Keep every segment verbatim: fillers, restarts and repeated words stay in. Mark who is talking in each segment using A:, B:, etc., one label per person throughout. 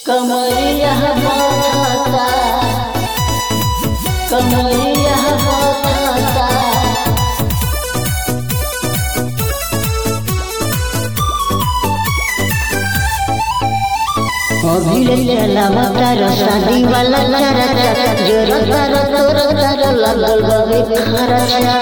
A: कमरिया बाता कमरिया बाता अभी चलावा तारा शादी वाला चरा जोरा तारा तोरा तारा लागल बाबे खरचा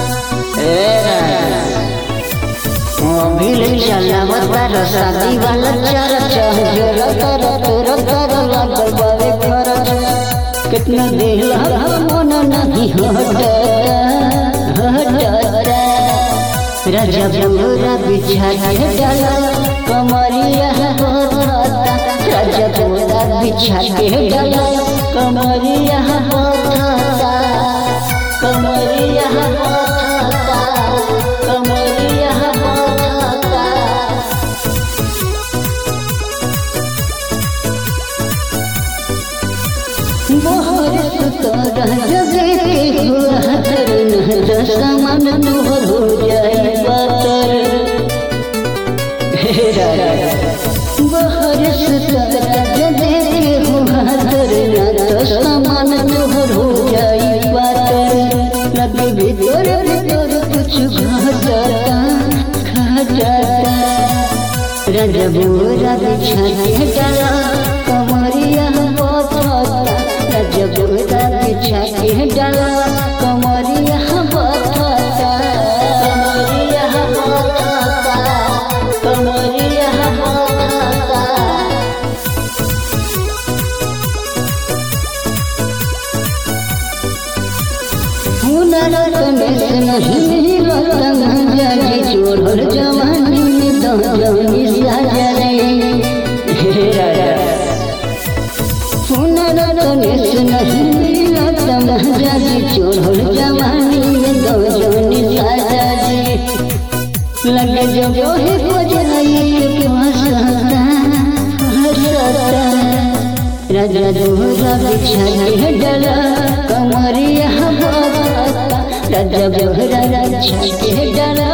A: अभी चलावा तारा शादी वाला चरा जोरा तारा तोरा तारा लागल बाबे खरचा कितना दिल मन नहीं हटता हटता राजा पूरा बिछा के डाला कमरिया होता राजा पूरा बिछा के डाला कमरिया होता कमरिया होता कमरिया होता बहुत तोरा जगे हुआ तरन दसमन तोहर हो जाए बातर बहर सुतरा जगे हुआ तरन दसमन तोहर हो जाए बातर लगे भीतर भीतर कुछ घटता घटता राजा पूरा बिछा के डाला कमरिया जब बिछा के डाला कमरिया बाता कमरिया बाता कमरिया बाता हुनर कमेस नहीं रतन जाजी छोड़ जवानी में दौनी साजा रे हुनर कमेस नहीं रतन जाजी छोड़ जवानी में दौनी साजा जी लगे जो है बजाई के हंसता हंसता राजा दोहरा बिछा के डाला कमरिया बाता राजा दोहरा बिछा के डाला